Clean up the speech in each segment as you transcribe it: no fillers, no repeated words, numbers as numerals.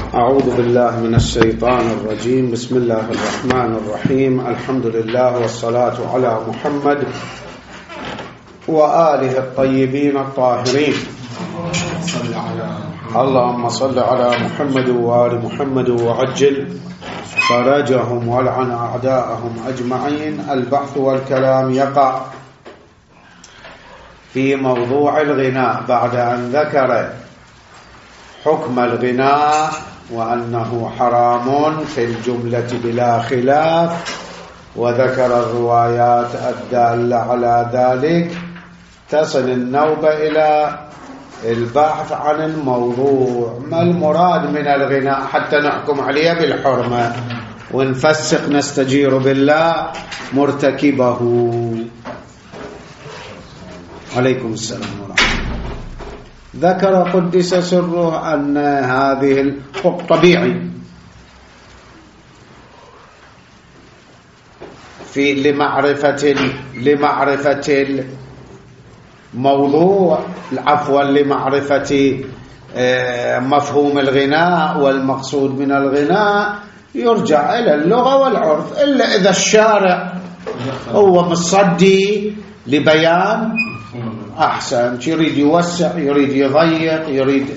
أعوذ بالله من الشيطان الرجيم. بسم الله الرحمن الرحيم. الحمد لله والصلاة على محمد وآله الطيبين الطاهرين. اللهم صل على محمد وآل محمد وعجل فرجهم والعن أعداءهم أجمعين. البحث والكلام يقع في موضوع الغناء بعد أن ذكر حكم الغناء وأنه حرام في الجملة بلا خلاف، وذكر الروايات الدالة على ذلك. تصل النوبة إلى البحث عن الموضوع، ما المراد من الغناء حتى نحكم عليه بالحرمة ونفسق نستجير بالله مرتكبه. عليكم السلام ورحمة الله. ذكر قدس سره أن هذه الطبيعي في لمعرفة الموضوع، عفوا لمعرفة مفهوم الغناء والمقصود من الغناء، يرجع إلى اللغة والعرف، إلا إذا الشارع هو مصدي لبيان أحسن، يريد يوسع، يريد يضيق، يريد،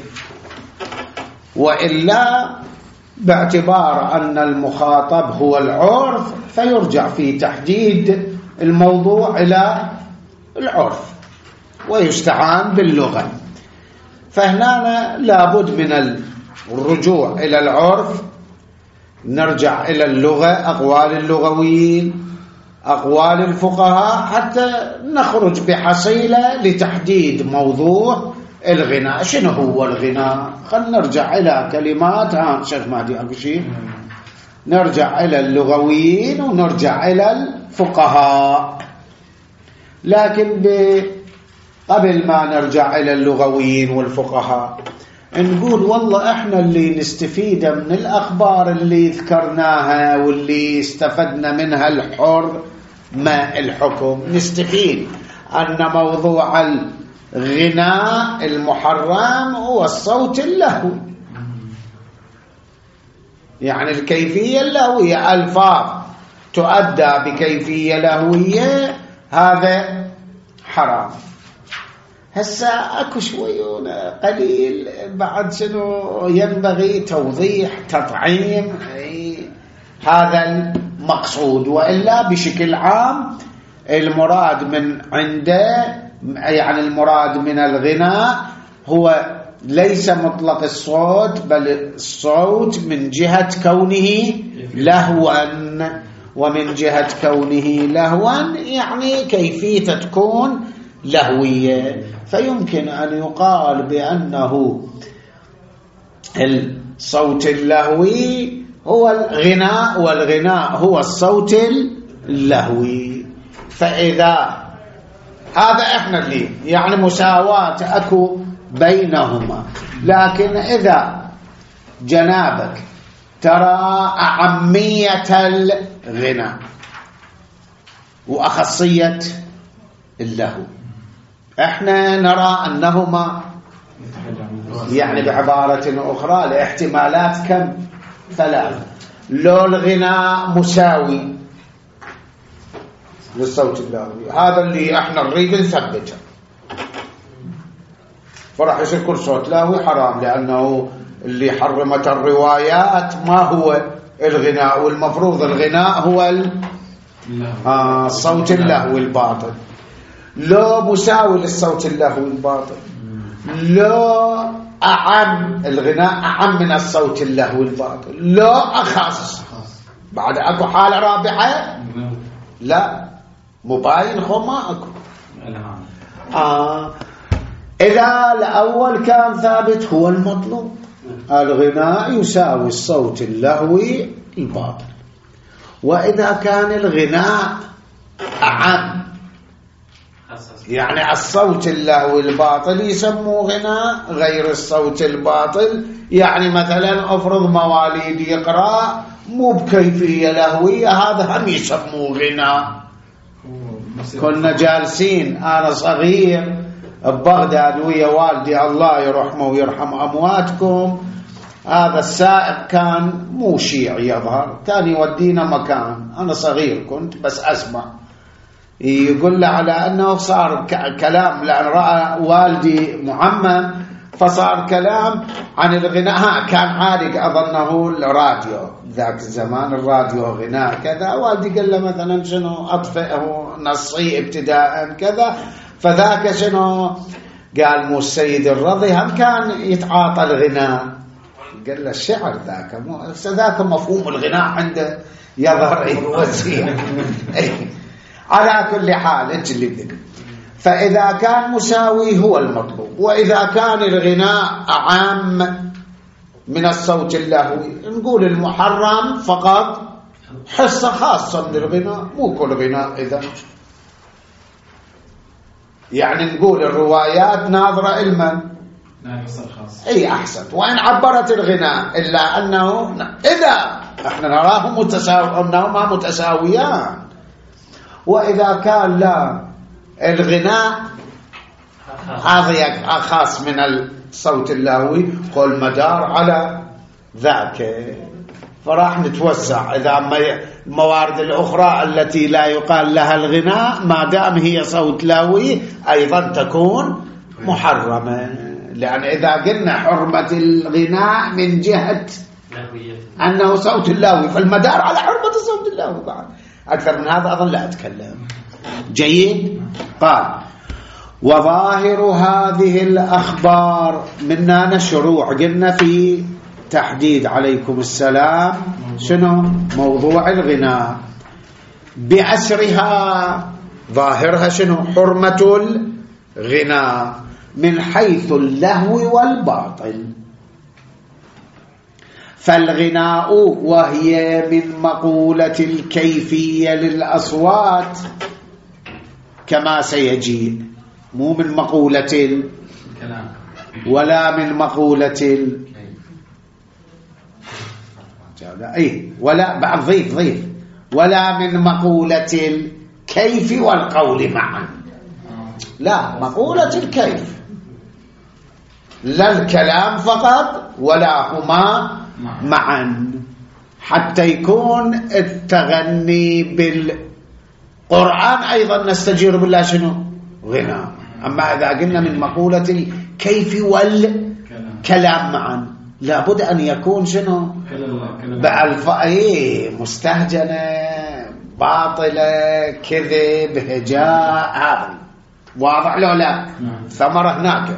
وإلا باعتبار أن المخاطب هو العرف فيرجع في تحديد الموضوع إلى العرف ويستعان باللغة. فهنا لابد من الرجوع إلى العرف، نرجع إلى اللغة، أقوال اللغويين، أقوال الفقهاء، حتى نخرج بحصيلة لتحديد موضوع الغناء. شنو هو الغناء؟ خلينا نرجع إلى كلمات شيخ مهدي أبو شيء، نرجع إلى اللغويين ونرجع إلى الفقهاء. لكن قبل ما نرجع إلى اللغويين والفقهاء نقول والله احنا اللي نستفيد من الأخبار اللي ذكرناها واللي استفدنا منها ما الحكم، نستفيد أن موضوع الغناء المحرم هو الصوت اللهوي، يعني الكيفية اللهوية، ألفاظ تؤدى بكيفية لهوية، هذا حرام. هسا اكو شويون قليل بعد شنو ينبغي توضيح تطعيم هذا المقصود، وإلا بشكل عام المراد من عنده، يعني المراد من الغناء هو ليس مطلق الصوت، بل الصوت من جهة كونه لهوا، ومن جهة كونه لهوا يعني كيفية تكون لهوية. فيمكن أن يقال بأنه الصوت اللهوي هو الغناء، والغناء هو الصوت اللهوي. فإذا هذا احنا اللي يعني مساواة أكو بينهما. لكن إذا جنابك ترى أهمية الغناء وأخصية اللهو، احنا نرى أنهما يعني بعبارة أخرى الاحتمالات كم؟ ثلاث. لو الغناء مساوي للصوت اللهوي، هذا اللي احنا نريد نثبته، فراح يصير كل صوت لهوي حرام، لأنه اللي حرمت الروايات ما هو الغناء، والمفروض الغناء هو الصوت اللهوي الباطل. لو مساوي للصوت اللهوي الباطل، لو أعم، الغناء أعم من الصوت اللهوي الباطل، لو أخص، بعد أكو حالة رابعة لا مباين خو ما أكو. إذا الأول كان ثابت هو المطلوب، الغناء يساوي الصوت اللهوي الباطل. وإذا كان الغناء أعم، يعني الصوت اللهوي الباطل يسموه غناء، غير الصوت الباطل يعني مثلا أفرض مواليد يقرأ مو بكيفية لهوية، هذا هم يسموه غناء. كنا جالسين أنا صغير ببغداد ويا والدي الله يرحمه ويرحم أمواتكم، هذا السائق كان مو شيعي يظهر، كان يودينا مكان، أنا صغير كنت بس أسمع، يقول له على أنه صار كلام، لأن رأى والدي معمم فصار كلام عن الغناء. كان عارق أظنه الراديو ذاك الزمان، الراديو غناء كذا. والدي قال له مثلا شنو أطفئه نصي ابتداء كذا، فذاك شنو قال مو السيد الرضي هم كان يتعاطى الغناء. قال له الشعر ذاك مفهوم الغناء عنده يظهر وسيع. على كل حال اجلب. فإذا كان مساوي هو المطلوب، وإذا كان الغناء عام من الصوت اللهوي نقول المحرم فقط حصة خاصة من الغناء، مو كل غناء. إذا يعني نقول الروايات ناظرة إلما أي أحسن، وإن عبرت الغناء إلا أنه إذا إحنا نراه أنهما متساويان. وإذا كان لا الغناء هذا خاص من الصوت اللهوي، قل مدار على ذاك، فراح نتوسع. إذا الموارد الأخرى التي لا يقال لها الغناء ما دام هي صوت لهوي أيضا تكون محرمة، لأن إذا قلنا حرمة الغناء من جهة أنه صوت اللهوي فالمدار على حرمة الصوت اللهوي بعد. أكثر من هذا أظن لا أتكلم. جيد. قال وظاهر هذه الأخبار منا شروع، قلنا في تحديد عليكم السلام شنو موضوع الغناء بأسرها، ظاهرها شنو حرمة الغناء من حيث اللهو والباطل. فالغناء وهي من مقولة الكيفية للأصوات كما سيجي، مو من مقولة الكلام ولا من مقولة ولا بعد ضيف ولا من مقولة الكيف والقول معا، لا مقولة الكيف، لا الكلام فقط ولا هما معا، حتى يكون التغني بالقرآن أيضا نستجير بالله شنو غناء. أما إذا قلنا من مقولة الكيف والكلام معا لابد أن يكون شنو بألفاظ مستهجنة باطلة كذب هجاء، هذا واضح لو لا؟ ثمرة هناك.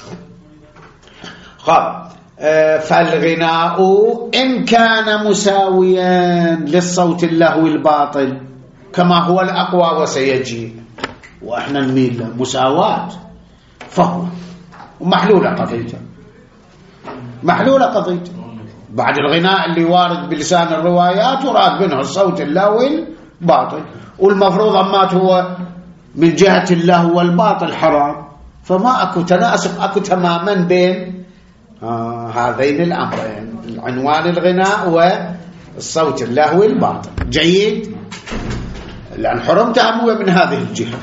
خب فالغناء إن كان مساويا للصوت اللهوي الباطل كما هو الأقوى وسيجي، وإحنا نميل مساواة، فهو محلولة قضيته، محلولة قضيته. بعد الغناء اللي وارد بلسان الروايات وراد منه الصوت اللهوي الباطل، والمفروض أمات هو من جهة اللهو والباطل حرام، فما أكو تناسق أكو تماما بين هذين الأمرين، العنوان الغناء والصوت اللهوي الباطل. جيد. لأن حرمتها مو من هذه الجهة،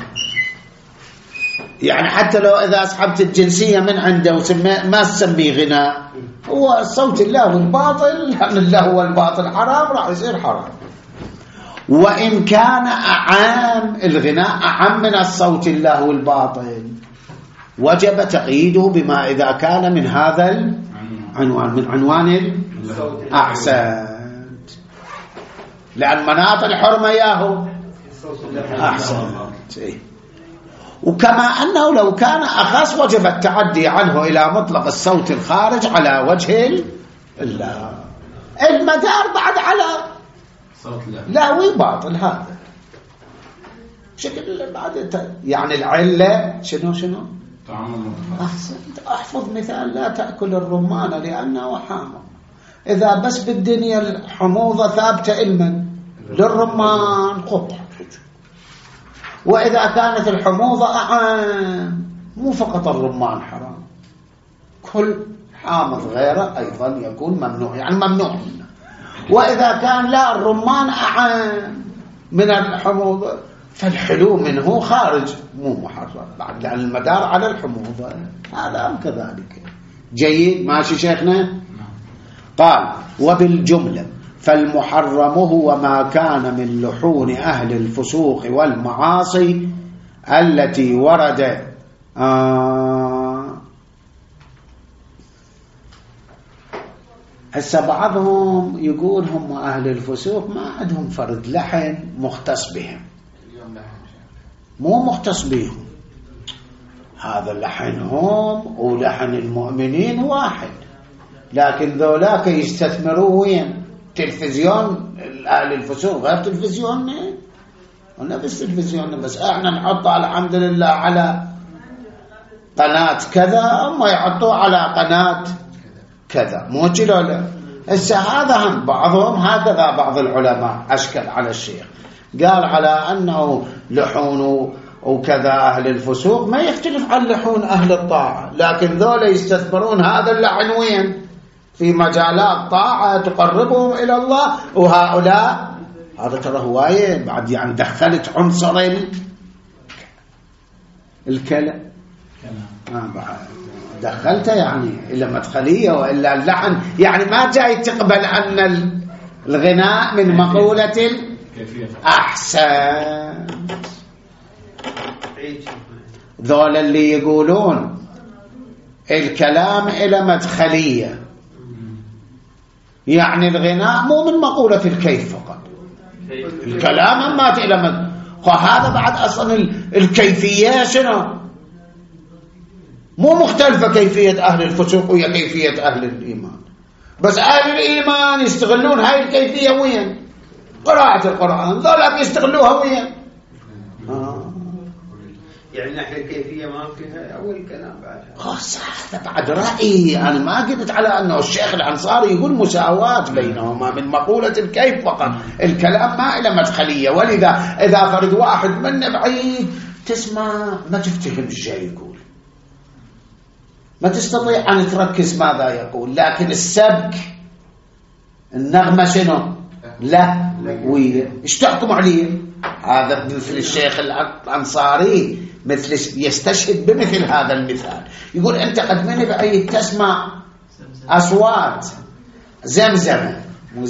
يعني حتى لو إذا أسحبت الجنسية من عنده ما تسميه غناء، هو الصوت اللهوي الباطل، لأن اللهو والباطل حرام راح يصير حرام. وإن كان أعام الغناء أعم من الصوت اللهوي الباطل وجب تقييده بما إذا كان من هذا العنوان، من عنوان أحسنت، لأن مناط الحرمة ياهو أحسنت. وكما أنه لو كان أخص وجب التعدي عنه إلى مطلق الصوت الخارج على وجه المدار بعد على لاوي باطل. هذا شكل بعد يعني العلة شنو أحسنت. أحفظ مثال: لا تأكل الرمان لأنه حامض. إذا بس بالدنيا الحموضة ثابتة إلما للرمان قطع، وإذا كانت الحموضة أعام مو فقط الرمان حرام، كل حامض غيره أيضا يكون ممنوع، يعني ممنوع منه. وإذا كان لا الرمان أعام من الحموضة فالحلو منه خارج مو محرم بعد، لأن المدار على الحموضة. هذا كذلك. جيد. ماشي شيخنا؟ قال وبالجملة فالمحرم هو ما كان من لحون أهل الفسوق والمعاصي التي ورد هسه بعضهم يقول هم أهل الفسوق ما عندهم فرد لحن مختص بهم، مو مختص بهم، هذا لحنهم ولحن المؤمنين واحد، لكن ذولاك يستثمروا وين؟ تلفزيون أهل الفسوق غير تلفزيوننا، ونفس تلفزيوننا، بس احنا نحطه الحمد لله على قناة كذا، هم يحطوه على قناة كذا، مو كذا لا. هسه هذا هم بعضهم هكذا، بعض العلماء أشكل على الشيخ قال على أنه لحون وكذا أهل الفسوق ما يختلف عن لحون أهل الطاعة، لكن ذولا يستثمرون هذا اللحن وين؟ في مجالات طاعة تقربهم إلى الله، وهؤلاء هذا ترى هواية بعد، يعني دخلت عنصر الكلام بعد دخلته يعني إلى مدخلية، وإلا اللحن يعني ما جاي تقبل أن الغناء من مقولة أحسن. ذول اللي يقولون الكلام إلى مدخلية، يعني الغناء مو من مقولة الكيف فقط، الكلام مات إلى هذا بعد أصلا الكيفية شنو؟ مو مختلفة كيفية أهل الفسوق وهي كيفية أهل الإيمان، بس أهل الإيمان يستغلون هاي الكيفية وين؟ قراءة القرآن، ذولا يستغلوها وين؟ يعني ناحية الكيفية ما فيها أول كلام بعدها. هذا بعد رأيي، أنا ما قلت على أنه الشيخ الأنصاري يقول مساواة بينهما من مقولة الكيف فقط، الكلام ما إلى مدخلية، ولذا إذا فرد واحد من بعيد تسمع ما تفتهم الشيء يقول، ما تستطيع أن تركز ماذا يقول، لكن السبك النغمة شنو؟ لا ويا إيش تحكم عليه؟ هذا مثل الشيخ الأنصاري مثل يستشهد بمثل هذا المثال، يقول أنت قد من بعيد تسمع أصوات زمزمة، مو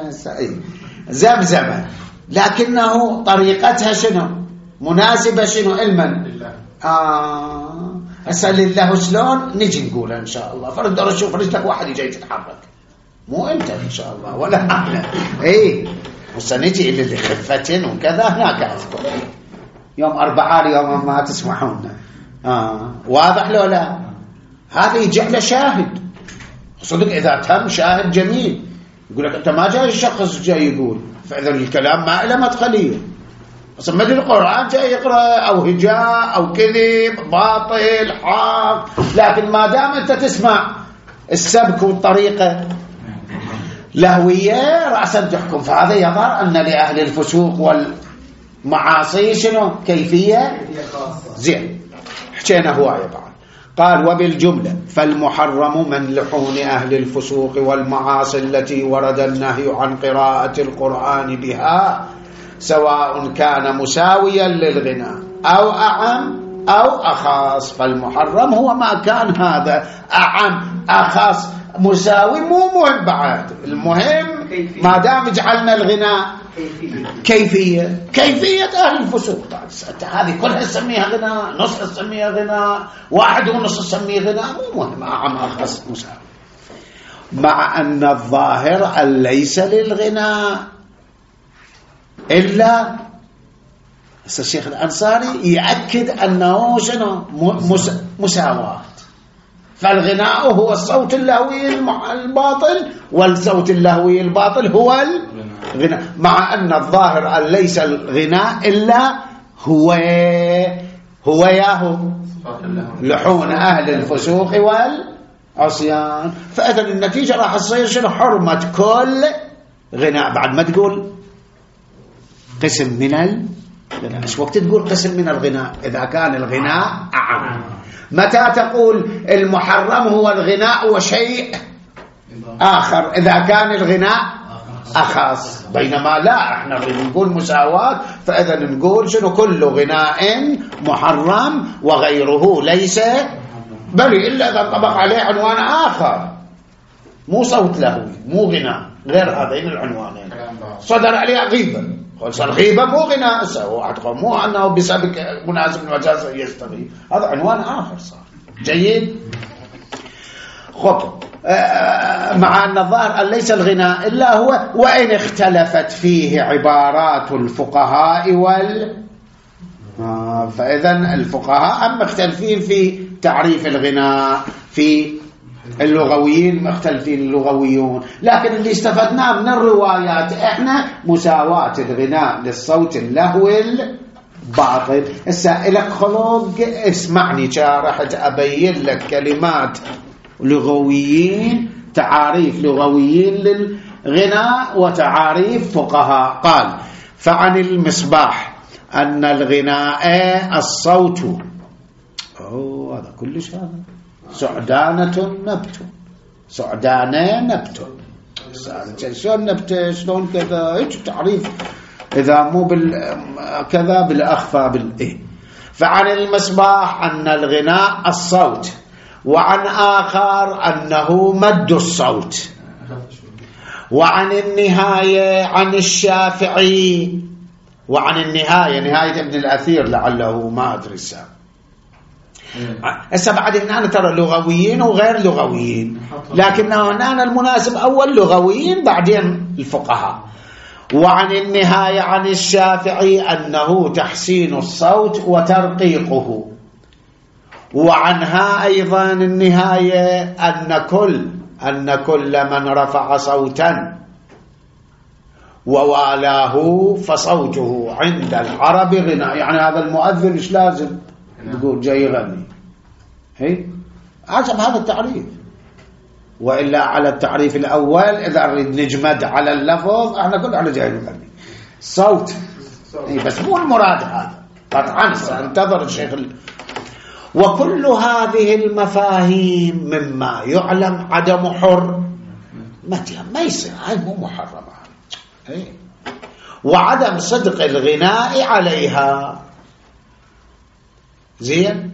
زمزمة، لكنه طريقتها شنو؟ مناسبة شنو؟ علما أسأل الله شلون نجي نقول إن شاء الله، فرد أشوف رجلك واحد يجي تتحرك، مو أنت إن شاء الله ولا أحنا وسنجي إلى خفة وكذا هناك أذكر يوم 4 اليوم ما تسمحون واضح لو لا؟ هذا يجعل شاهد صدق، إذا تم شاهد جميل يقول لك أنت ما جاي الشخص جاي يقول، فإذا الكلام ما إلى مدخلية، بس ما القرآن جاي يقرأ أو هجاء أو كذب باطل حق، لكن ما دام أنت تسمع السبك والطريقة لهوية رأسا تحكم، فهذا يظهر أن لأهل الفسوق والمعاصي شنو؟ كيفية زين. حكينا هواية بعد. قال وبالجملة فالمحرم من لحون أهل الفسوق والمعاصي التي ورد النهي عن قراءة القرآن بها، سواء كان مساويا للغناء أو أعم أو أخاص، فالمحرم هو ما كان هذا أعم أخاص مساوي، مو مهم بعد، المهم ما دام جعلنا الغناء كيفية أهل الفسوق. هذه كلها نسميها غناء، نص نسميها غناء، 1.5 نسميه غناء، مو مهم أعم أخاص مساوي، مع أن الظاهر أن ليس للغناء إلا الشيخ الأنصاري يأكد أنه شنو؟ مساواة، فالغناء هو الصوت اللهوي الباطل، والصوت اللهوي الباطل هو الغناء، مع أن الظاهر أن ليس الغناء إلا هو ياهو لحون أهل الفسوق والعصيان، فإذا النتيجة راح تصير شنو؟ حرمة كل غناء. بعد ما تقول قسم من الغناء، ايش وقت تقول قسم من الغناء؟ إذا كان الغناء أعم. متى تقول المحرم هو الغناء وشيء آخر؟ إذا كان الغناء أخص، بينما لا، احنا نقول مساواة، فإذا نقول شنو؟ كل غناء محرم وغيره ليس، بل إلا إذا انطبق عليه عنوان آخر، مو صوت لهوي، مو غناء، غير هذين العنوانين صدر عليه غيبة. صار غيبة مو غناء، مو أنه بسبب مناسب المجاز يستغيب، هذا عنوان آخر صار. جيد. خطب مع أن الظاهر أن ليس الغناء إلا هو، وإن اختلفت فيه عبارات الفقهاء فإذا الفقهاء مختلفين في تعريف الغناء، في اللغويين مختلفين اللغويون، لكن اللي استفدناه من الروايات احنا مساواة الغناء للصوت اللهو الباطل. السائلك خلق اسمعني شارحت أبين لك كلمات لغويين، تعاريف لغويين للغناء وتعاريف فقهاء. قال فعن المصباح أن الغناء الصوت، هذا كلش هذا سعدانة نبت، سعدانة نبت، شلون نبت شلون كذا، هيك تعريف إذا مو كذا بالأخفى بالإيه. فعن المصباح أن الغناء الصوت، وعن آخر أنه مد الصوت، وعن النهاية عن الشافعي، وعن النهاية نهاية ابن الأثير لعله ما أدري هسه بعد هنا ترى لغويين وغير لغويين، لكن هنا المناسب أول لغويين بعدين الفقهاء. وعن النهاية عن الشافعي أنه تحسين الصوت وترقيقه. وعنها أيضا النهاية أن كل من رفع صوتا ووالاه فصوته عند العرب غناء. يعني هذا المؤذن إيش لازم تقول جاي يغني، هي حسب هذا التعريف، وإلا على التعريف الأول إذا نريد نجمد على اللفظ احنا كلنا جاي نغني صوت، بس مو المراد هذا قطعا. سأنتظر الشيخ وكل هذه المفاهيم مما يعلم عدم حرمتها، ما يصير، هاي مو محرمة، وعدم صدق الغناء عليها. زين.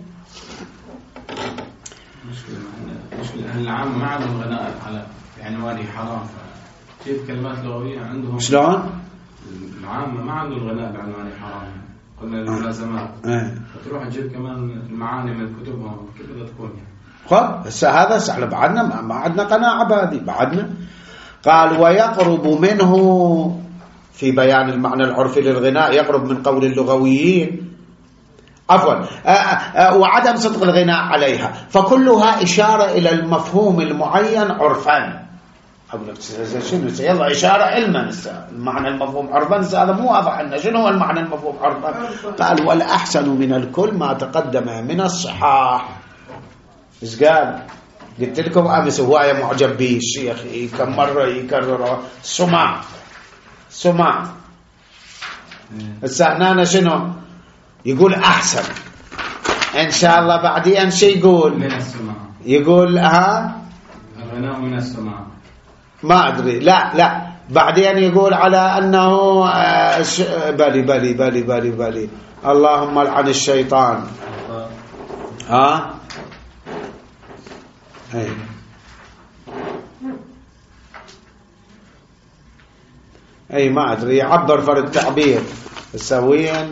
العام ما عندهم غناء على عنوانه حرام، كيف كلمات لغوية عندهم شلون؟ العام ما عندهم الغناء بعنوانه حرام، قلنا الملازمات فتروح تجيب كمان المعاني من كتبهم، كيف بدها تكون يعني؟ خب هسه هذا سهل، بعدنا ما عندنا قناعة بهذه بعدنا. قال ويقرب منه في بيان المعنى العرفي للغناء، يقرب من قول اللغويين عفوا وعدم صدق الغناء عليها، فكلها إشارة إلى المفهوم المعين عرفا. أقول لك شنو يلا إشارة علما، المعنى المفهوم عرفا هذا مو واضح لنا شنو هو المعنى المفهوم عرفا. قال والأحسن من الكل ما تقدم من الصحاح. إيش قال؟ قلت لكم أمس هواية معجب به الشيخ، كم مرة يكرره سمع السهنانة شنو يقول أحسن إن شاء الله بعدين شيء يقول من السماع، يقول الغناء من السماع ما أدري لا بعدين يقول على أنه بلي اللهم لعن الشيطان أي ما أدري يعبر فرق تعبير السوين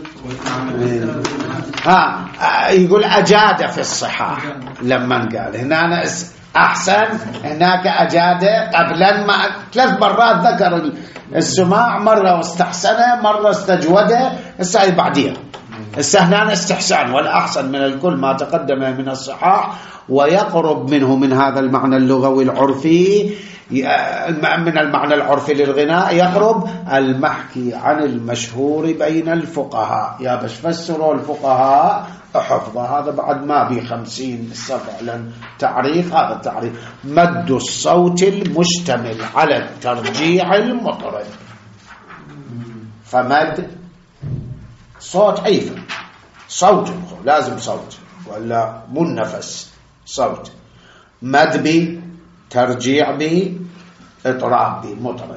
يقول أجاد في الصحاح لما قال هنا أحسن، هناك أجاد قبلا ما 3 مرات ذكر السماع، مرة واستحسنه مرة استجوده، السعي بعدين السهنان استحسان. والأحسن من الكل ما تقدم من الصحاح، ويقرب منه من هذا المعنى اللغوي العرفي، من المعنى العرفي للغناء يقرب المحكي عن المشهور بين الفقهاء. يا باش فسروا الفقهاء حفظه، هذا بعد ما بي 50 صفحة لأن تعريف. هذا التعريف مد الصوت المشتمل على الترجيع المطرب. فمد صوت عيفا، صوت لازم صوت ولا مو النفس، صوت مد بي ترجيع به اطراب به مطرب.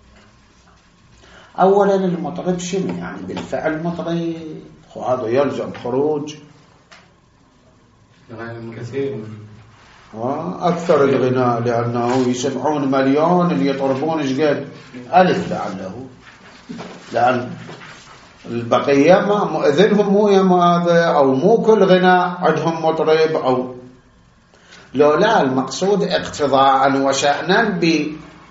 اولا المطرب شنو يعني بالفعل مطرب، وهذا يلزم خروج كثير أكثر الغناء، لأنه يسمعون مليون اللي يطربون إيش قد ألف لعله، لأن البقية ما إذنهم مو يا هذا، أو مو كل غناء عندهم مطرب، أو لولا المقصود اقتضاء وشأنا ب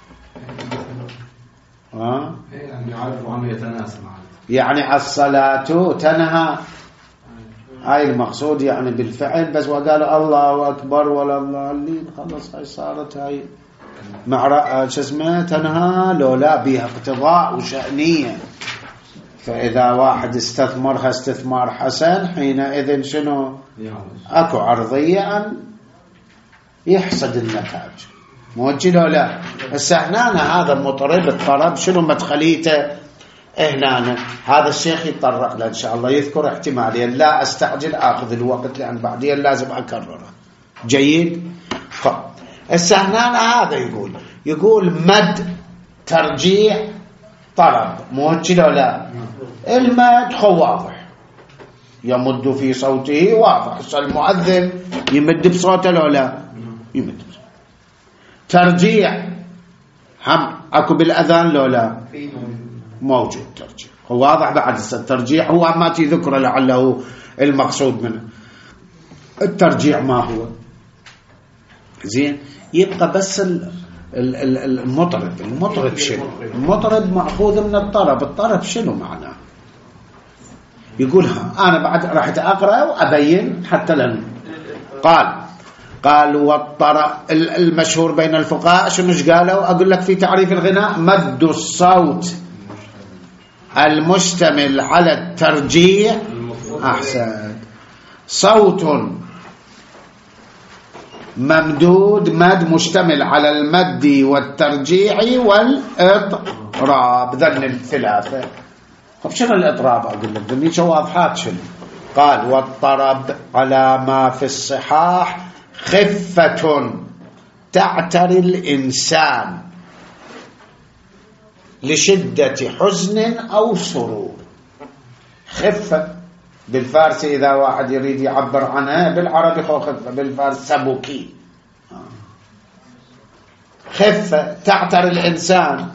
يعني يعرف عنه يتناسب يعني الصلاة تنهى، هاي المقصود يعني بالفعل، بس وقال الله أكبر ولا الضالين، خلص هاي صارت هاي مع شو اسمه تنهى، لولا بها اقتضاء وشأنية. فإذا واحد استثمرها استثمار حسن حينئذ شنو أكو عرضية أن يحصد النتاج، موجه لولا. هسه هنا هذا مطرب الطرب شنو مدخليته هنا؟ هذا الشيخ يتطرق له إن شاء الله، يذكر احتماليا، لا أستعجل أخذ الوقت لأن بعدين لازم أكرره. جيد. هسه هنا هذا يقول مد ترجيع طرب، موجه لولا. المد هو واضح، يمد في صوته واضح. المؤذن يمد بصوته لولا يمد بصوته. ترجيع هم اكو بالاذان لولا موجود ترجيع، هو واضح بعد. الترجيع هو ما تذكر لعله المقصود منه الترجيع ما هو زين. يبقى بس المطرب شنو؟ المطرب مأخوذ من الطرب شنو معناه؟ يقولها أنا بعد راح أقرأ وأبين حتى لن قال والطرب المشهور بين الفقهاء شنوش قالوا؟ أقول لك في تعريف الغناء: مد الصوت المشتمل على الترجيع. أحسن. صوت ممدود، مد مشتمل على المد والترجيع والإطراب، ذن الثلاثة. طب شنو الإطراب؟ أقول لك ذني شو واضحات شنو. قال والطرب على ما في الصحاح خفة تعتري الإنسان لشدة حزن أو سرور. خفة بالفارسي إذا واحد يريد يعبر عنها، بالعربي خفة، بالفارسي سبوكي. خفة تعتري الإنسان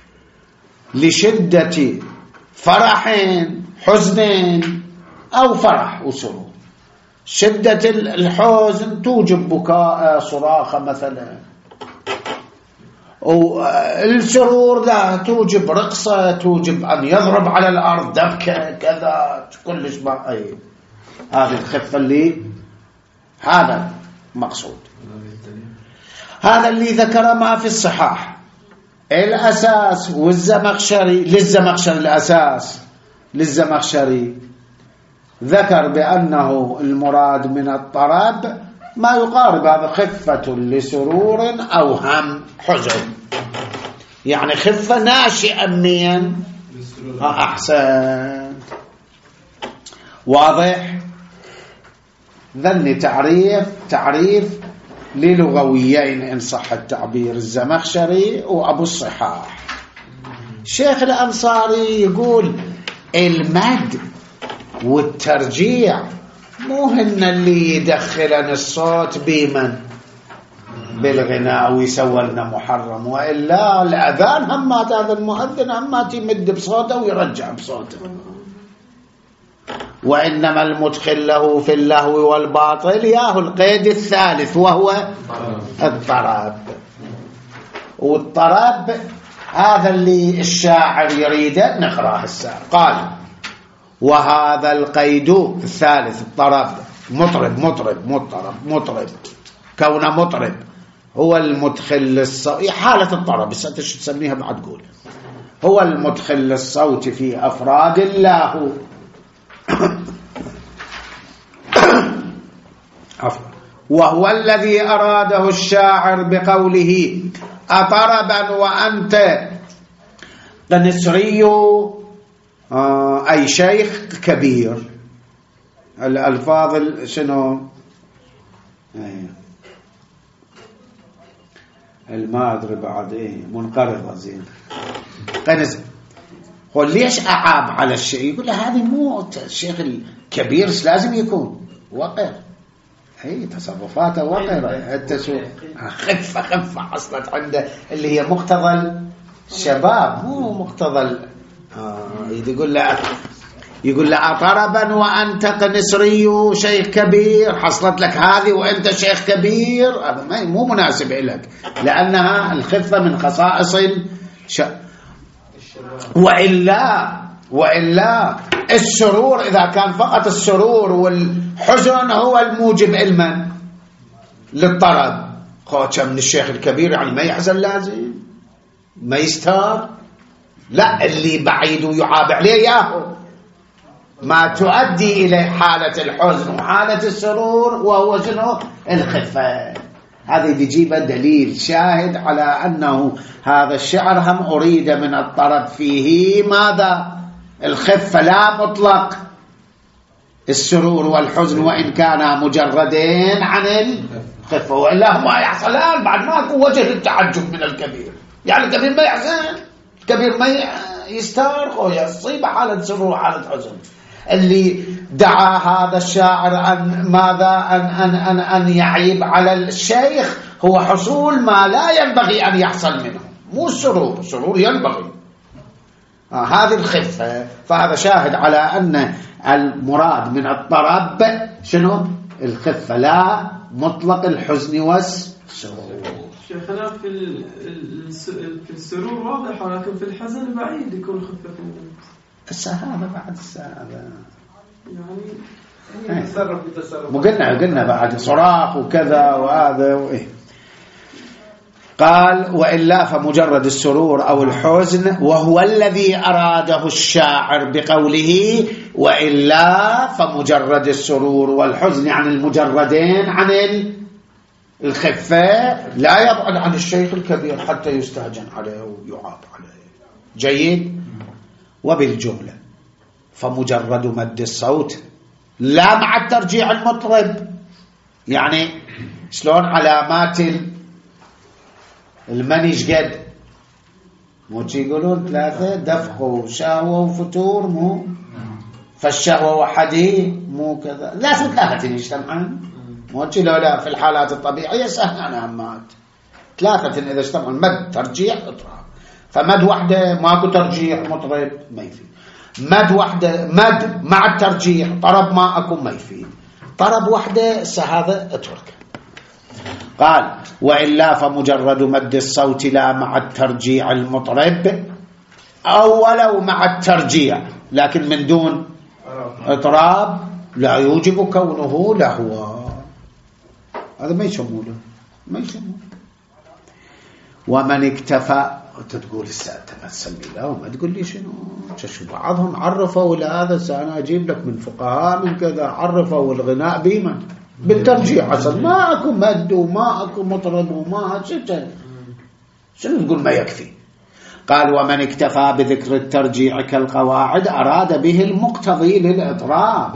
لشدة فرح حزن أو فرح وسرور. شدة الحزن توجب بكاء صراخة مثلا، والسرور لا توجب رقصة، توجب أن يضرب على الأرض دبكة كذا كلش ما أي. هذه الخفة اللي هذا مقصود، هذا اللي ذكر ما في الصحاح. الأساس والزمخشري الأساس للزمخشري ذكر بأنه المراد من الطرب ما يقارب هذا، خفة لسرور أو هم حزن، يعني خفة ناشئة من أحسن. واضح. ذني تعريف للغويين إن صح التعبير، الزمخشري وأبو الصحاح. شيخ الأنصاري يقول المد والترجيع مو هن اللي يدخلن الصوت بمن بالغناء ويسوى لنا محرم، وإلا الأذان همات هذا المؤذن همات يمد بصوته ويرجع بصوته. وإنما المدخل له في اللهو والباطل ياهو القيد الثالث وهو الطرب. والطرب هذا اللي الشاعر يريده نقراه هسه. قال وهذا القيد الثالث الطرب، مطرب كونه مطرب هو المدخل حالة الطرب ستش تسميها بعد قول، هو المدخل للصوت في أفراد الله وهو الذي أراده الشاعر بقوله أطربا وأنت نسري أي شيخ كبير. الألفاظ شنو ما أدري بعد منقرضة زين قنز. هو ليش أعاب على الشيء؟ يقول له هذه مو الشيخ الكبير لازم يكون وقر، هي تصرفاته وقرة خفة حصلت عنده اللي هي مقتضى الشباب، مو مقتضى يقول له أطربا وأنت قنصري شيخ كبير، حصلت لك هذه وأنت شيخ كبير، هذا مو مناسب لك، لأنها الخفة من خصائص وإلا السرور إذا كان فقط السرور والحزن هو الموجب علما للطرب، خوشة من الشيخ الكبير يعني ما يحزن، لازم ما يستار، لا اللي بعيد ويعاب عليه ياهو ما تؤدي إلى حالة الحزن وحالة السرور، وهو شنو؟ الخفة. هذا بيجيب دليل شاهد على أنه هذا الشعر هم أريد من الطرب فيه ماذا؟ الخفة، لا مطلق السرور والحزن وإن كانا مجردين عن الخفة، وإلا ما يحصلان بعد ماكو وجه للتعجب من الكبير، يعني الكبير ما يحزن، الكبير ما يستار ويصيب حالة سرور وحالة حزن. اللي دعا هذا الشاعر أن ماذا أن يعيب على الشيخ هو حصول ما لا ينبغي أن يحصل منه، مو السرور ينبغي هذه الخفة. فهذا شاهد على أن المراد من الطرب شنو؟ الخفة، لا مطلق الحزن والسرور. شيخنا في السرور واضح، ولكن في الحزن بعيد يكون خفة السهابة بعد السهابة يعني مو قلنا بعد صراخ وكذا وهذا وإيه. قال وإلا فمجرد السرور أو الحزن، وهو الذي أراده الشاعر بقوله وإلا فمجرد السرور والحزن، يعني المجردين عن الخفة، لا يبعد عن الشيخ الكبير حتى يستهجن عليه ويعاب عليه. جيد. وبالجملة فمجرد مد الصوت لا مع الترجيع المطرب، يعني شلون علامات المنيش قد مو يقولون 3 دفق وشهوة وفتور، مو فالشهوة وحدي مو كذا، لا 3 يجتمعان، مو لا في الحالات الطبيعية سهلان أهمات 3 إذا اجتمعوا مد ترجيع اطراب، فمد واحدة ماكو ترجيح مطرب ما يفيد، مد واحدة مد مع الترجيح طرب ما أكو ما يفيد، طرب واحدة هذا اترك. قال وإلا فمجرد مد الصوت لا مع الترجيع المطرب، أو ولو مع الترجيع لكن من دون اطراب لا يوجب كونه لهوا، هذا ما يسمونه ومن اكتفى تقول الساعة ما تسمي له وما تقول لي شنو بعضهم عرفوا لهذا، أنا أجيب لك من فقهاء من كذا عرفوا الغناء بما بالترجيع أصلا ما أكو مد وما أكو مطرب وما شنو تقول ما يكفي. قال ومن اكتفى بذكر الترجيع كالقواعد أراد به المقتضي للإطراب،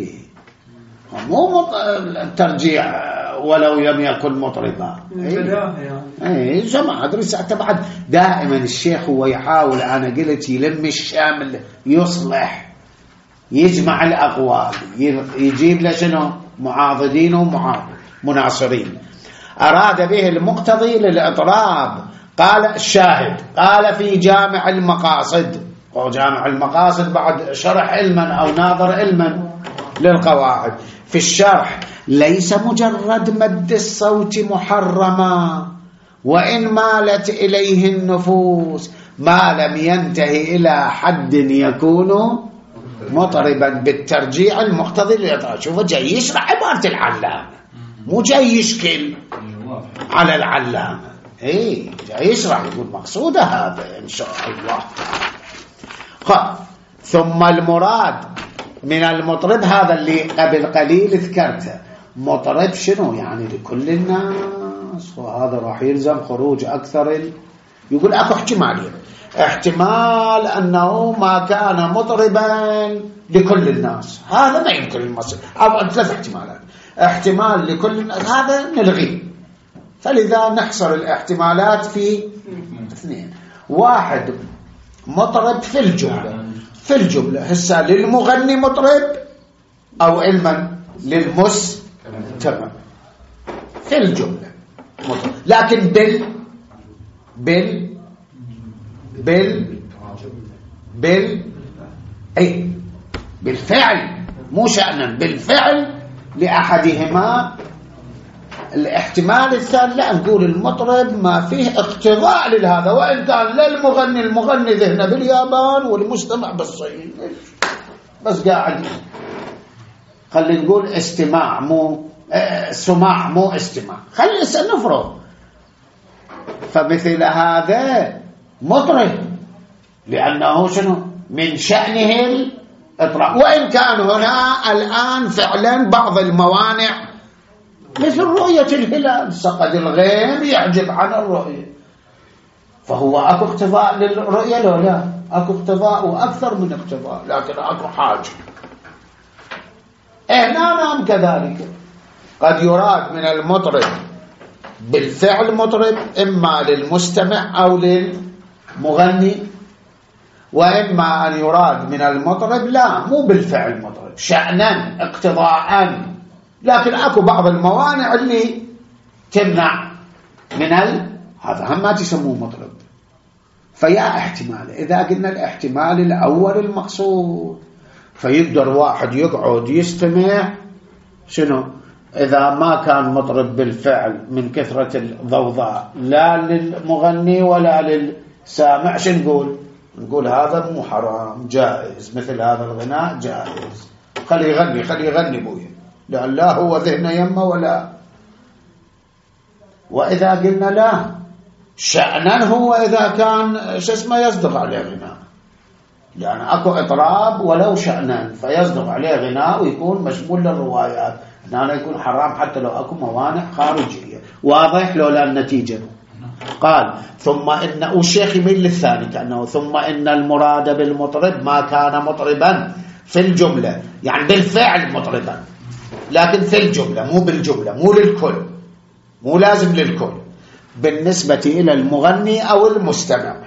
مو الترجيع ولو لم يكن مطربا. ما أدري ساعة بعد دائما الشيخ هو يحاول، أنا قلت يلم الشامل يصلح يجمع الأقوال يجيب لشنو معاضدين ومناصرين. أراد به المقتضي للإطراب. قال الشاهد قال في جامع المقاصد، وجامع المقاصد بعد شرح علما أو ناظر علما للقواعد، في الشرح ليس مجرد مد الصوت محرما وإن مالت إليه النفوس ما لم ينتهي إلى حد يكون مطربا بالترجيع المقتضي للإطراب. شوفوا جاي يشرح عبارة العلامة، مو جاي يشكل على العلامة، جاي يشرح يقول مقصوده هذا إن شاء الله. ثم المراد من المطرب هذا اللي قبل قليل ذكرته، مطرب شنو يعني لكل الناس، وهذا راح يلزم خروج أكثر يقول أكو احتمال أنه ما كان مطربا لكل الناس، هذا ما يمكن المصير، أو 3 احتمالات، احتمال لكل الناس هذا نلغيه، فلذا نحصر الاحتمالات في 2. 1 مطرب في الجملة هسه للمغني مطرب أو علما تمام في الجملة مطلق. لكن بالفعل مو شأنا بالفعل لأحدهما. الاحتمال الثاني لا نقول المطرب ما فيه اقتضاء لهذا، وإن كان المغني ذهنه باليابان والمستمع بالصين، بس قاعد خلي نقول استماع مو سماع مو استماع، خلي نفرض. فمثل هذا مطرب لأنه شنو من شأنه الإطراء، وإن كان هنا الآن فعلا بعض الموانع مثل رؤية الهلال، سقد الغيم يعجب عن الرؤية، فهو أكو اقتضاء للرؤية لو لا؟ أكو اقتضاء وأكثر من اقتضاء، لكن أكو حاجة. نعم كذلك قد يراد من المطرب بالفعل مطرب إما للمستمع أو للمغني، وإما أن يراد من المطرب لا مو بالفعل مطرب شأنا اقتضاء، لكن أكو بعض الموانع اللي تمنع من هذا هم ما تسموه مطرب. فيا احتمال، إذا قلنا الاحتمال الأول المقصود، فيقدر واحد يقعد يستمع شنو إذا ما كان مطرب بالفعل من كثرة الضوضاء لا للمغني ولا للسامع، شو نقول هذا مو حرام جائز، مثل هذا الغناء جائز، خلي يغني بويا، لأن لا هو ذهنه يمه ولا. وإذا قلنا لا شأنا هو إذا كان يصدق عليه غناء، يعني أكو إطراب ولو شأنا فيصدق عليه غناء ويكون مشمول للروايات، هنا يكون حرام حتى لو أكو موانع خارجية. واضح لولا النتيجة؟ قال ثم إن والشيخ يميل للثاني كأنه ثم إن المراد بالمطرب ما كان مطربا في الجملة، يعني بالفعل مطربا، لكن في الجملة مو بالجملة، مو للكل، مو لازم للكل، بالنسبة إلى المغني أو المستمع.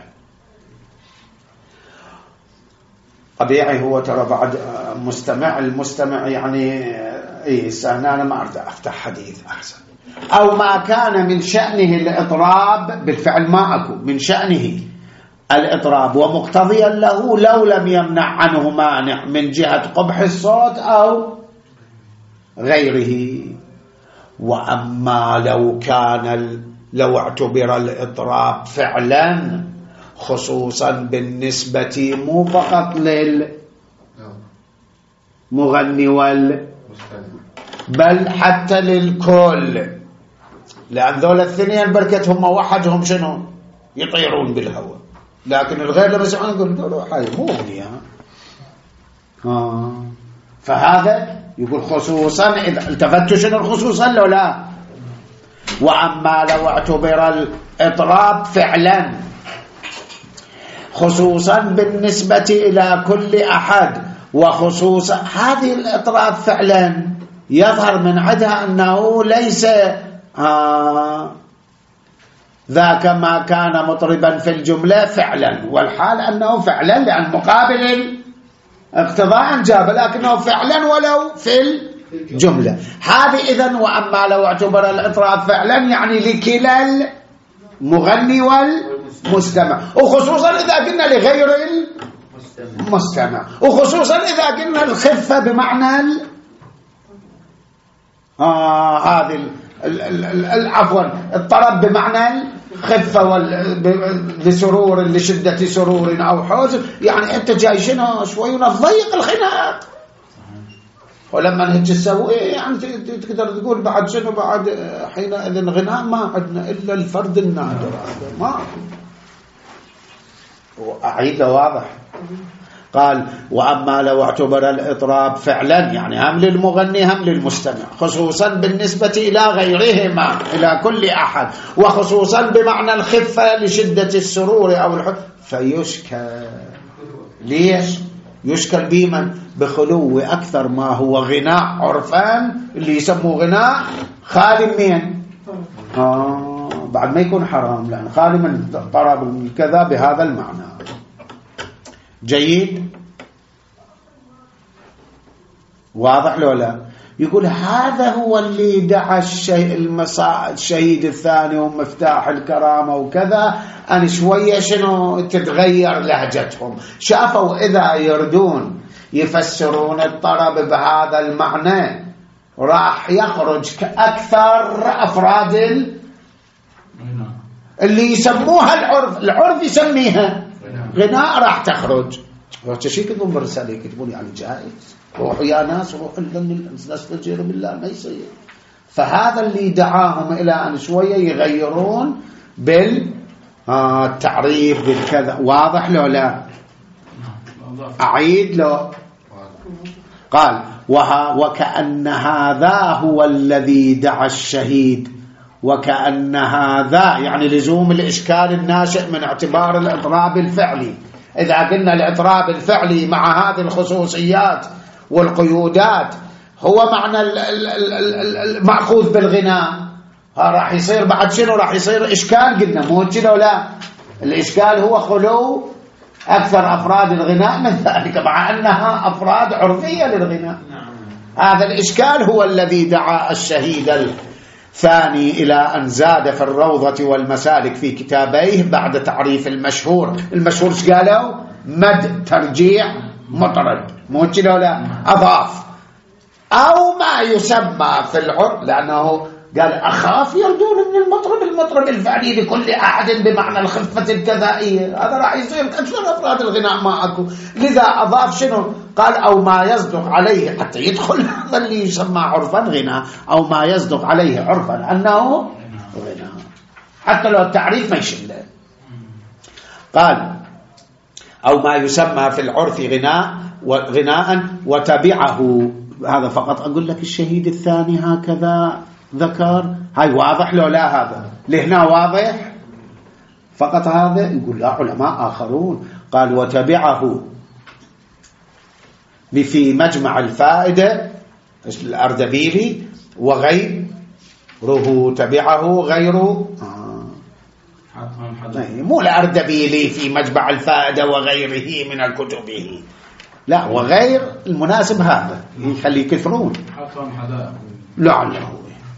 طبيعي هو ترى بعد المستمع يعني أنا ما أريد أفتح حديث أحسن. أو ما كان من شأنه الإطراب، بالفعل ما أكو من شأنه الإطراب ومقتضيا له لو لم يمنع عنه مانع من جهة قبح الصوت أو غيره. وأما لو اعتبر الإطراب فعلا خصوصا بالنسبة مو فقط للمغني بل حتى للكل، لأن ذول الاثنين بركتهم وحدهم شنو يطيرون بالهواء، لكن الغير لما يسمعون يقول دولوا حي مو أغنية. فهذا يقول خصوصا إذا التفتوا شنو الخصوصا لو لا. وأما لو اعتبر الإطراب فعلا خصوصا بالنسبة إلى كل أحد، وخصوصا هذه الإطراب فعلا يظهر من عدها أنه ليس ذاك ما كان مطربا في الجملة فعلا، والحال أنه فعلا لأن مقابل اقتضاء جاب، لكنه فعلا ولو في الجملة هذه. إذن وأما لو اعتبر الإطراب فعلا يعني لكلا المغني والمستمع، وخصوصا إذا قلنا لغير المستمع، وخصوصا إذا قلنا الخفة بمعنى هذه عفوا الطرب بمعنى الخفة لسرور لشدة سرور أو حزن، يعني أنت جاي شنو شوي نضيق الخناق، ولما نهج تسوي يعني تقدر تقول بعد شنو بعد حينئذ غناء ما عندنا إلا الفرد النادر، ما أعيد واضح. قال وأما لو اعتبر الإطراب فعلا يعني هم للمغني هم للمستمع، خصوصا بالنسبة إلى غيرهما إلى كل أحد، وخصوصا بمعنى الخفة لشدة السرور أو الحزن، فيشكل. ليش يشكل بمن؟ بخلو أكثر ما هو غناء عرفان اللي يسموه غناء خالي من بعد ما يكون حرام، لأن خالي من طرب كذا بهذا المعنى. جيد واضح لو لا؟ يقول هذا هو اللي دعا الشهيد الثاني ومفتاح الكرامة وكذا، أن شوية شنو تتغير لهجتهم، شافوا إذا يردون يفسرون الطرب بهذا المعنى راح يخرج كأكثر أفراد اللي يسموها العرف يسميها غناء راح تخرج. وش يكتبون بالرسالة يكتبون يعني جائز، روحوا يا ناس روحوا نستجير بالله ما يصير. فهذا اللي دعاهم إلى أن شوية يغيرون بالتعريف بالكذا. واضح لو لا؟ أعيد له. قال وكأن هذا هو الذي دعا الشهيد، وكأن هذا يعني لزوم الإشكال الناشئ من اعتبار الإضراب الفعلي. إذا قلنا الإضراب الفعلي مع هذه الخصوصيات والقيودات هو معنى المأخوذ بالغناء، راح يصير بعد شنو؟ راح يصير إشكال. قلنا مو كذا ولا؟ الإشكال هو خلو أكثر أفراد الغناء من ذلك مع أنها أفراد عرفية للغناء. هذا الإشكال هو الذي دعا الشهيد الثاني إلى أن زاد في الروضة والمسالك في كتابيه بعد تعريف المشهور. المشهور ايش قالوا؟ مد ترجيع مطرب، مو كذا ولا؟ أضاف أو ما يسمى في العرف، لأنه قال أخاف يردون من المطرب الفعلي لكل أحد بمعنى الخفة الكذائية، هذا راح يصير أكثر أفراد الغناء معكم. لذا أضاف شنو؟ قال أو ما يصدق عليه، حتى يدخل هذا اللي يسمى عرفا غناء، أو ما يصدق عليه عرفا أنه غناء، حتى لو التعريف ما يشمله. قال أو ما يسمى في العرف غناء وتبعه. هذا فقط أقول لك الشهيد الثاني هكذا ذكر، هاي واضح لو لا؟ هذا لهنا واضح فقط. هذا يقول لا علماء آخرون قال وتبعه في مجمع الفائدة الأردبيلي وغيره، تبعه غيره مو الأردبيلي في مجمع الفائدة وغيره من كتبه، لا وغير المناسب هذا يخلي يكثرون لعله.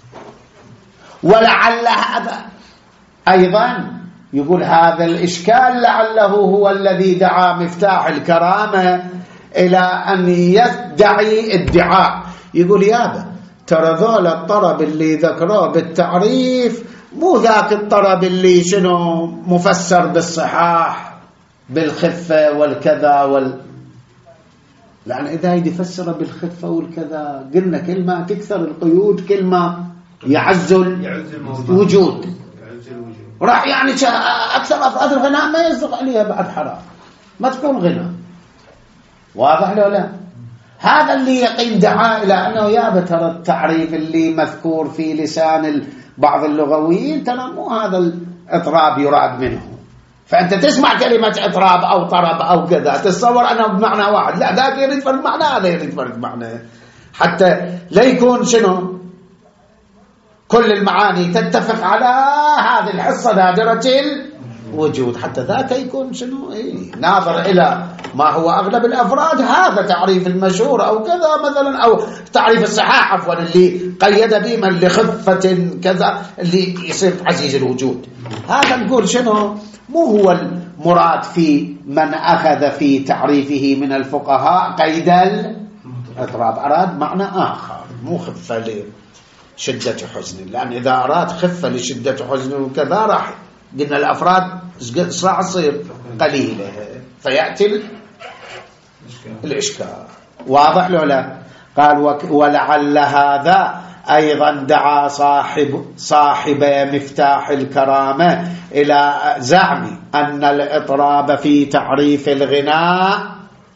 ولعل هذا أيضا يقول هذا الإشكال لعله هو الذي دعا مفتاح الكرامة إلى أن يدعي ادعاء. يقول يابا ترى ذول الطرب اللي ذكروه بالتعريف مو ذاك الطرب اللي شنو مفسر بالصحاح بالخفة والكذا لأن إذا يفسر بالخفة والكذا قلنا كلمة تكثر القيود، كلمة يعز الوجود، راح يعني أكثر أفراد الغناء ما يصدق عليها بعد حرام، ما تكون غناء. واضح له لا؟ هذا اللي يقين دعاء إلى أنه يا ترى التعريف اللي مذكور في لسان بعض اللغويين ترى مو هذا الإطراب يراد منه. فأنت تسمع كلمة إطراب أو طرب أو كذا تتصور أنه بمعنى واحد، لا ذاك يريد فرد معنى هذا يريد فرد معنى، حتى لا يكون شنو كل المعاني تتفق على هذه الحصة نادرة الوجود، حتى ذاك يكون شنو ناظر إلى ما هو أغلب الأفراد. هذا تعريف المشهور أو كذا مثلا، أو تعريف الصحاح عفوا اللي قيد به من لخفة كذا اللي يصير عزيز الوجود. هذا نقول شنو مو هو المراد في من أخذ في تعريفه من الفقهاء قيد الإطراب، أراد معنى آخر مو خفة لشدة حزن، لأن إذا أراد خفة لشدة حزن وكذا راح قلنا الأفراد صراع تصير قليلة فيأتي الإشكال. واضح له لا؟ قال ولعل هذا أيضا دعا صاحب مفتاح الكرامة إلى زعم أن الإطراب في تعريف الغناء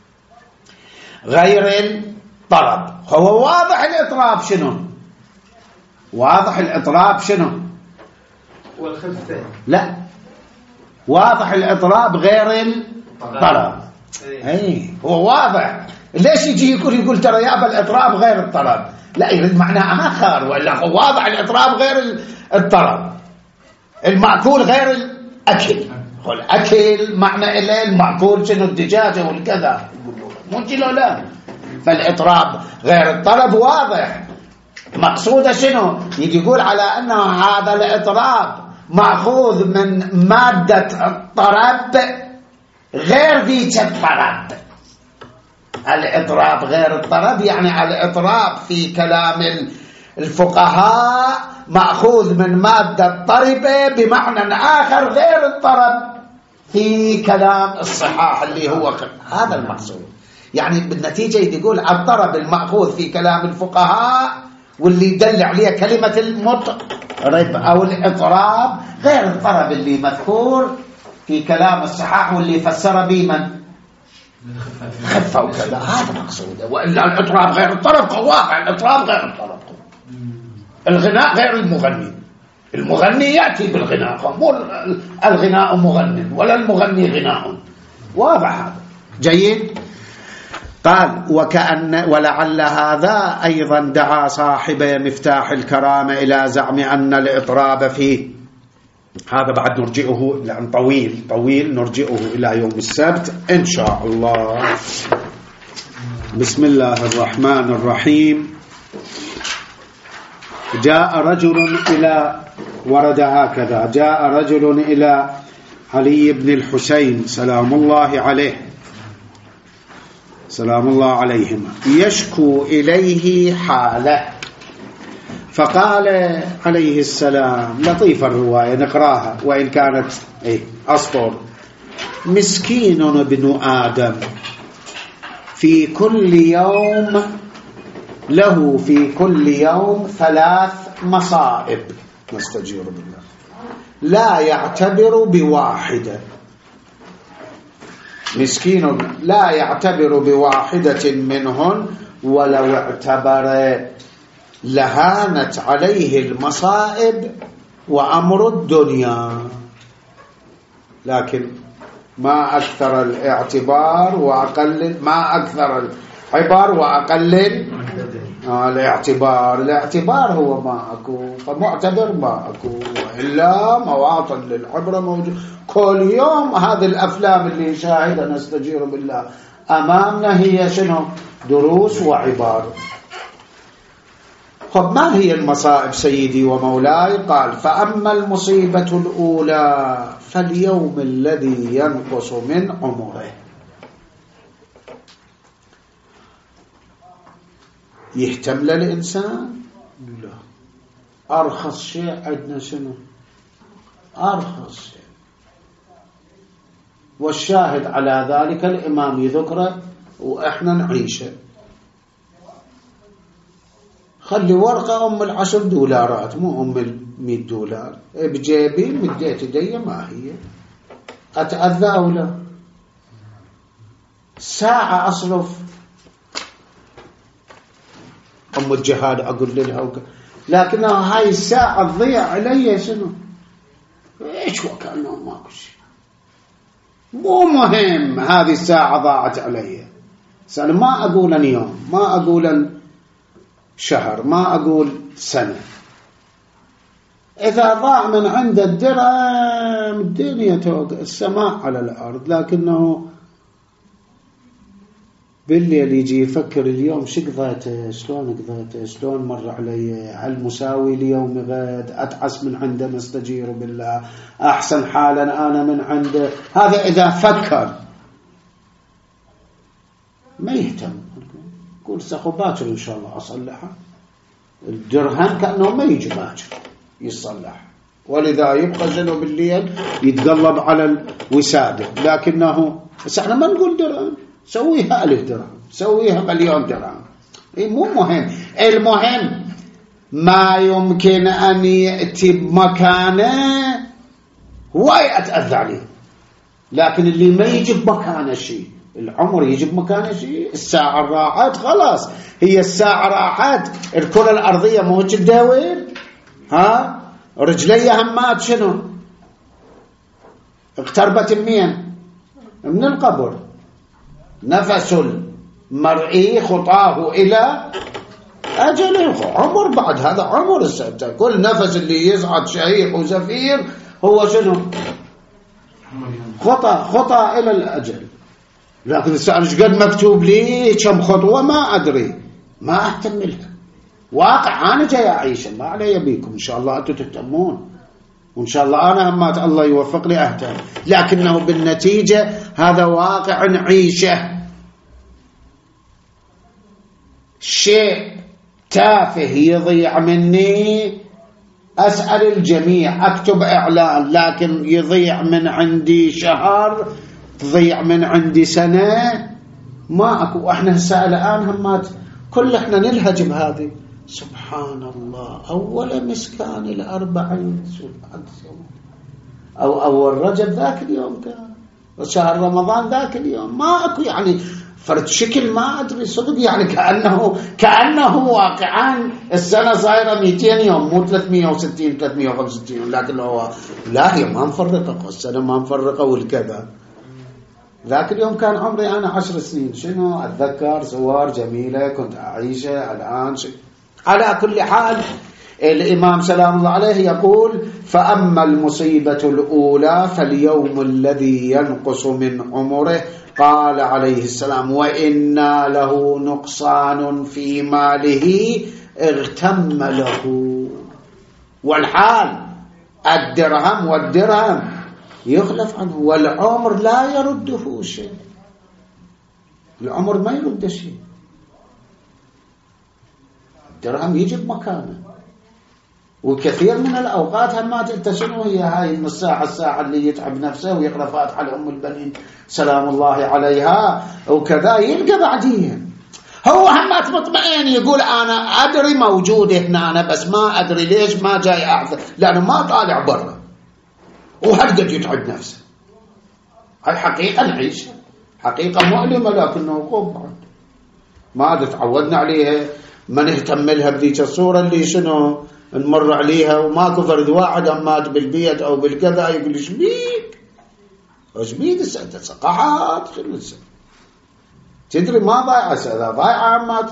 غير الطرب. هو واضح الإطراب شنو؟ واضح الإطراب شنو؟ والخفة لا واضح الإطراب غير الطرب. هو واضح. ليش يجي يقول ترى يابا الإطراب غير الطرب؟ لا يريد معنى آخر، ولا هو واضح الإطراب غير الطرب. المأكول غير الأكل، الأكل معنى إليه المأكول شنو الدجاجة والكذا مو كيلو لا. فالإطراب غير الطرب واضح، مقصوده شنو؟ يجي يقول على أنه هذا الإطراب مأخوذ من مادة الطرب غير ذيك الطرب. الإطراب غير الطرب، يعني الإطراب في كلام الفقهاء مأخوذ من مادة طربة بمعنى آخر غير الطرب في كلام الصحاح اللي هو هذا المقصود. يعني بالنتيجة يقول الطرب المأخوذ في كلام الفقهاء واللي يدل عليه كلمة المطرب أو الإطراب غير الطرب اللي مذكور في كلام الصحاح واللي فسر به من خفة وكذا. هذا مقصوده. وإلا الإطراب غير الطرب واقع، الإطراب غير الطرب. الغناء غير المغني، المغني يأتي بالغناء، مو الغناء مغني ولا المغني غناء. واضح هذا؟ جيد. قال ولعل هذا أيضا دعا صاحب مفتاح الكرامة إلى زعم أن الإطراب فيه. هذا بعد نرجئه لأن طويل نرجئه إلى يوم السبت إن شاء الله. بسم الله الرحمن الرحيم. جاء رجل إلى ورد هكذا: جاء رجل إلى علي بن الحسين سلام الله عليه سلام الله عليهما يشكو إليه حاله، فقال عليه السلام، لطيفة الرواية نقراها وإن كانت أسطر: مسكين ابن آدم في كل يوم له في كل يوم 3 مصائب، نستجير بالله، لا يعتبر بواحدة. مسكين لا يعتبر بواحدة منهن، ولو اعتبر لهانت عليه المصائب وأمر الدنيا. لكن ما أكثر الاعتبار وأقل، ما أكثر العبر وأقل الاعتبار هو ما أكو، فمعتبر ما أكو، إلا مواطن للعبرة موجود كل يوم. هذه الأفلام اللي نشاهدها نستجير بالله أمامنا هي شنو؟ دروس وعبار. طب ما هي المصائب سيدي ومولاي؟ قال: فأما المصيبة الأولى فاليوم الذي ينقص من عمره. يهتم للإنسان؟ لا. أرخص شيء عندنا شنو؟ أرخص شيء. والشاهد على ذلك الإمام يذكره وإحنا نعيشه. خلي ورقة $10 مو $100 بجيبي، مديت يدي ما هي، أتأذى أو لا؟ ساعة أصرف الجهاد أقول لها لكنها هاي الساعة تضيع علي شنو؟ إيش وكأنه ماكو شيء. مو مهم هذه الساعة ضاعت علي. أنا ما أقول يوم، ما أقول شهر، ما أقول سنة. إذا ضاع من عند الدرهم الدنيا توقع، السماء على الأرض. لكنه بالليل يجي يفكر اليوم شو قضيته، شلون قضيته، شلون مر علي، هل مساوي ليوم غد، أتعس من عنده نستجير بالله، أحسن حالا أنا من عنده. هذا إذا فكر ما يهتم، يقول سأخو باكر إن شاء الله أصلحها. الدرهم كأنه ما يجي باكر يصلح، ولذا يبقى زنه بالليل يتقلب على الوسادة. لكنه بس احنا ما نقول درهم، سويها 1000 درهم، سويها 1,000,000 درهم، مو مهم. المهم ما يمكن أن يأتي بمكانه هو يتأذى عليه. لكن اللي ما يجي بمكانه شيء، العمر يجي بمكانه شيء. الساعة راحت خلاص، هي الساعة راحت، الكرة الأرضية مو تداور، ها رجلي همات شنو؟ اقتربت من القبر. نفس المرئي خطاه إلى أجل. عمر بعد هذا عمر السبت. كل نفس اللي يصعد شهيق وزفير هو شنو؟ خطأ إلى الأجل. لكن الساعة ايش قد مكتوب لي كم خطوة ما أدري، ما أهتم لها. واقع أنا جاي أعيشه، ما علي بيكم. إن شاء الله أنتم تهتمون، وإن شاء الله أنا همات الله يوفق لي أهتم، لكنه بالنتيجة هذا واقع نعيشه. شيء تافه يضيع مني أسأل الجميع، أكتب إعلان، لكن يضيع من عندي شهر، تضيع من عندي سنة، ما أكو. إحنا هسه الآن همات كل إحنا نلهج بهذه. سبحان الله، أول مسكان ال40 أو أول رجب ذاك اليوم كان، وشهر رمضان ذاك اليوم، ما أكو يعني فرد شكل ما أدري صدق، يعني كأنه واقعا السنة صايرة 200 يوم مو 360 365، لكن هو لا، هي ما مفرقة السنة، ما مفرقة والكذا. ذاك اليوم كان عمري أنا 10 سنين، شنو أتذكر صور جميلة كنت أعيشها الآن. على كل حال الإمام سلام الله عليه يقول: فأما المصيبة الأولى فاليوم الذي ينقص من عمره، قال عليه السلام: وإنا له نقصان في ماله اغتم له. والحال الدرهم والدرهم يخلف عنه، والعمر لا يرده شيء، العمر ما يرد شيء، الدرهم يجي بمكانه. وكثير من الأوقات همات انت شنو هي هاي النص ساعة الساعة اللي يتعب نفسه ويقرأ فاتحة لأم البنين سلام الله عليها وكذا، يلقى بعدين هو همات مطمئن، يقول أنا أدري موجود هنا أنا، بس ما أدري ليش ما جاي أحضر، لأنه ما طالع برا وهالقد يتعب نفسه. هاي حقيقة نعيشها، حقيقة مؤلمة، لكنه وقوف ما تعودنا عليها، ما نهتم لها بذيك الصورة اللي شنو نمر عليها. وماكو فرد واحد مات بالبيت أو بالكذا يقول إيش بيك السنة سقعات شنو السنة، تدري ما ضايعة سنة، ضايعة مات.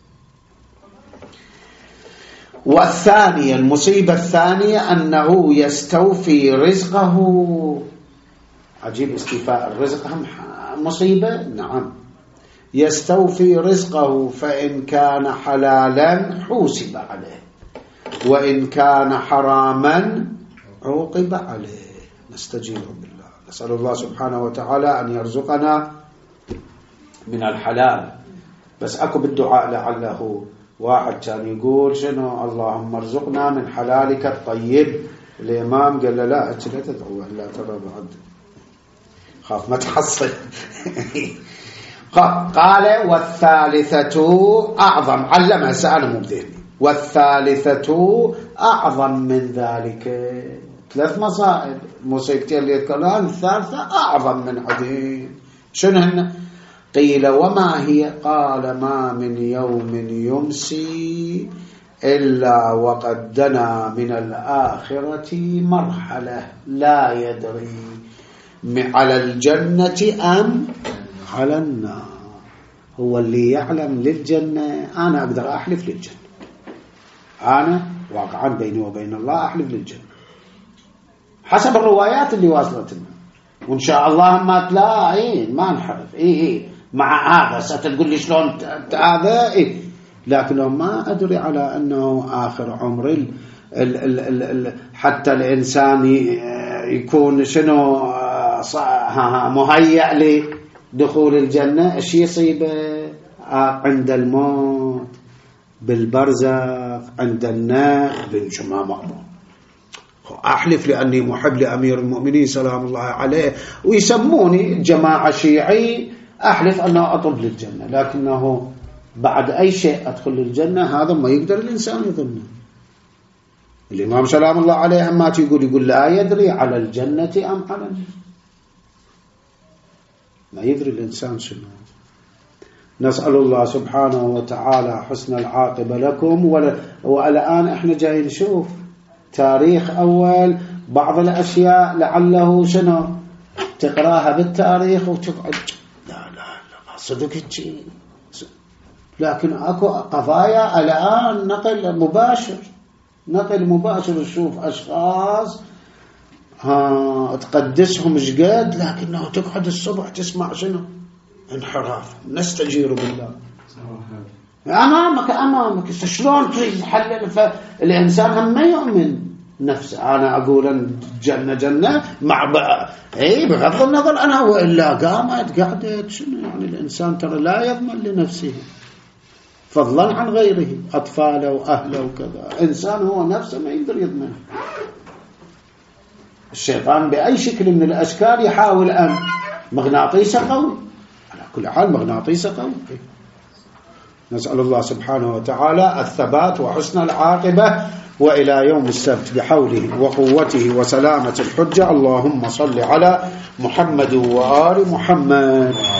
والثانية المصيبة الثانية أنه يستوفي رزقه. عجيب، استيفاء الرزق هم مصيبة. نعم، يستوفي رزقه، فإن كان حلالا حوسب عليه، وإن كان حراما عوقب عليه. نستجير بالله، نسأل الله سبحانه وتعالى أن يرزقنا من الحلال. بس أكو بالدعاء لعله واحد كان يقول شنو: اللهم ارزقنا من حلالك الطيب. الإمام قال له: لا لا تدعو، لا ترى بعد خاف ما تحصل. قال: والثالثة أعظم، علمها سأله مو بذهني، والثالثة أعظم من ذلك. 3 مصائب، مصيبتين اللي يذكرها، الثالثة أعظم من عدين. شنو هن؟ قيل: وما هي؟ قال: ما من يوم يمسي إلا وقد دنا من الآخرة مرحلة لا يدري على الجنة أم على النار. هو اللي يعلم للجنة، أنا أقدر أحلف للجنة، أنا واقعا بيني وبين الله أحلف للجنة حسب الروايات اللي واصلتنا، وإن شاء الله ما تلاقي ما نحرف مع هذا. ستقول لي شلون هذا لكنه ما أدري على أنه آخر عمر حتى الإنسان يكون شنو مهيأ لدخول الجنة. إيش يصيبه عند الموت، بالبرزخ، عند النار، بنشما مأمون. أحلف لأني محب لأمير المؤمنين سلام الله عليه، ويسموني جماعة شيعي، أحلف أنه أطلب للجنة، لكنه بعد أي شيء أدخل للجنة هذا ما يقدر الإنسان يظنه. الإمام سلام الله عليه ما يقول لا يدري على الجنة أم على النار، ما يدري الإنسان شنو. نسأل الله سبحانه وتعالى حسن العاقبة لكم. والآن احنا جاي نشوف تاريخ أول بعض الأشياء لعله شنو تقراها بالتاريخ وتقعد لا صدق شيء، لكن اكو قضايا الآن نقل مباشر تشوف أشخاص تقدسهم شقد، لكنه تقعد الصبح تسمع شنو انحراف. نستجير بالله. أمامك شلون تريد تحلل؟ فالإنسان هم ما يؤمن نفسه. أنا أقول أن جنة مع بغض النظر أنا وإلا قعدت شنو يعني؟ الإنسان ترى لا يضمن لنفسه فضلا عن غيره، أطفاله وأهله وكذا. إنسان هو نفسه ما يقدر يضمن. الشيطان بأي شكل من الأشكال يحاول أن مغناطيسه قوي، على كل حال مغناطيسه قوي. نسأل الله سبحانه وتعالى الثبات وحسن العاقبة، وإلى يوم السبت بحوله وقوته وسلامة الحجة. اللهم صل على محمد وآل محمد.